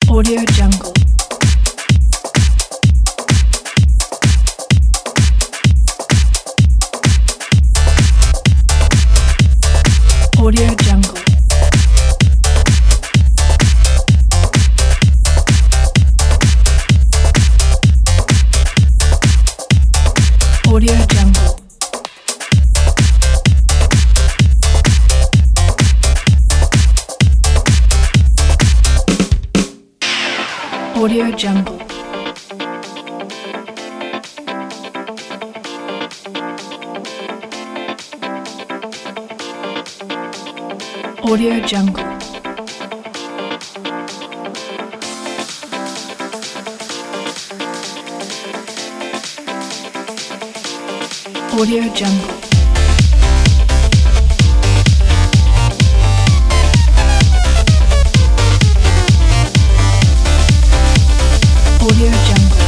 Audio Jungle. Audio Jungle. Audio Jungle. Audio Jungle. Audio Jungle. Audio Jungle. Audio Jungle.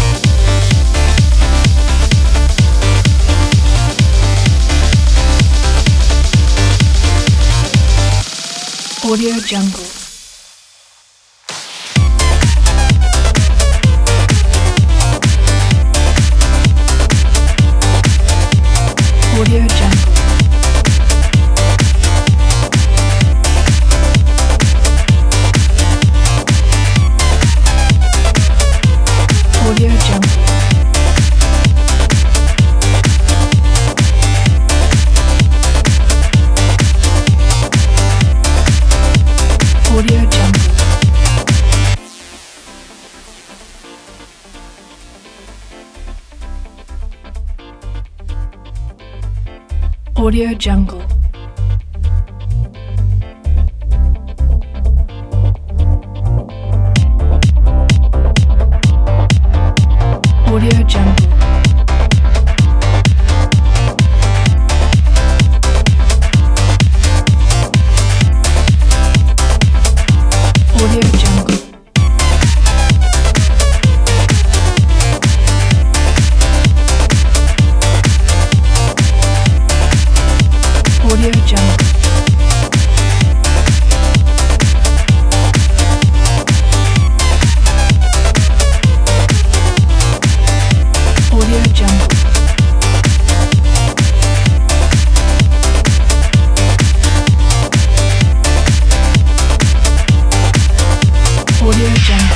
Audio Jungle. Audio Jungle. Audio Jungle. Audio Jungle. Audio Jungle. Audio Jungle. Audio Jungle. Audio Jungle. Audio Jungle. Audio Jungle.